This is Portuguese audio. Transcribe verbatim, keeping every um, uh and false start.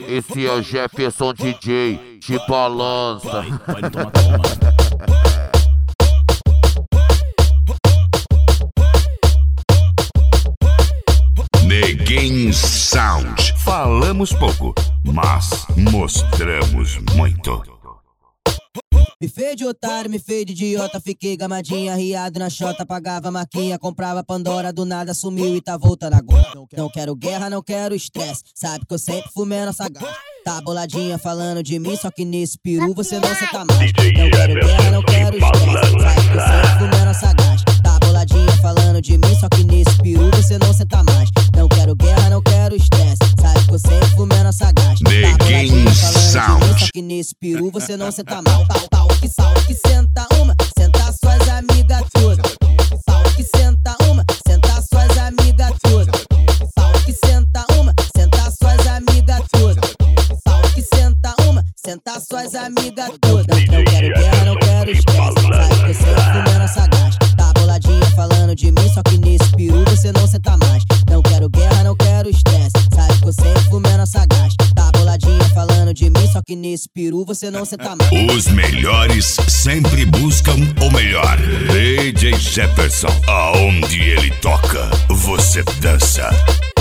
esse é o Jefferson D J, te balança. Pode tomar, toma. Neguinho Sound. Falamos pouco, mas mostramos muito. Me fez de otário, me fez de idiota. Fiquei gamadinha, riado na chota. Pagava maquinha, comprava Pandora. Do nada sumiu e tá voltando agora. Não quero guerra, não quero estresse. Sabe que eu sempre fumei nossa gás. Tá boladinha falando de mim, só que nesse peru você não senta mais. Não quero guerra, não quero estresse. Sabe que eu sempre fumei nossa gás. Tá boladinha falando de mim, só que nesse peru você não senta mais. Não quero guerra, não quero estresse. Sabe que eu sempre fumei nossa gás. Tá boladinha falando de mim, só que nesse peru você não senta mais. Pau, pau, que sal, que senta uma, senta suas amigas todas. Sal, que senta uma, senta suas amigas todas. Sal, que senta uma, senta suas amigas todas. Sal, que senta uma, senta suas amigas todas. Não quero guerra, não quero estresse. Sabe que eu sempre fumei nossa gás. Tá boladinha falando de mim, só que nesse peru você não senta mais. Não quero guerra, não quero estresse. Sabe que eu sempre fumei nossa gás. Tá boladinha falando de mim, só que nesse peru você não senta mais. Os melhores sempre buscam o melhor. D J Jefferson, aonde ele toca, você dança.